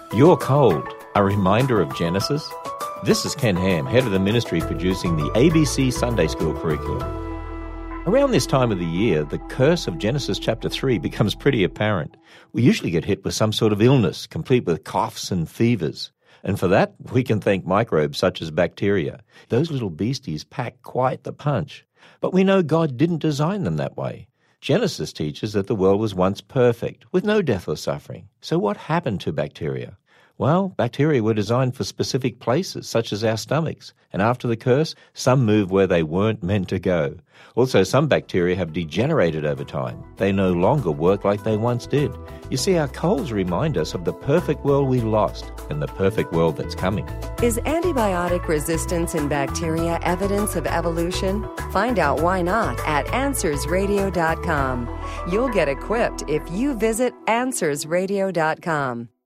You're cold, a reminder of Genesis? This is Ken Ham, head of the ministry producing the ABC Sunday School curriculum. Around this time of the year, the curse of Genesis chapter 3 becomes pretty apparent. We usually get hit with some sort of illness, complete with coughs and fevers. And for that, we can thank microbes such as bacteria. Those little beasties pack quite the punch. But we know God didn't design them that way. Genesis teaches that the world was once perfect, with no death or suffering. So what happened to bacteria? Well, bacteria were designed for specific places, such as our stomachs. And after the curse, some moved where they weren't meant to go. Also, some bacteria have degenerated over time. They no longer work like they once did. You see, our colds remind us of the perfect world we lost and the perfect world that's coming. Is antibiotic resistance in bacteria evidence of evolution? Find out why not at AnswersRadio.com. You'll get equipped if you visit AnswersRadio.com.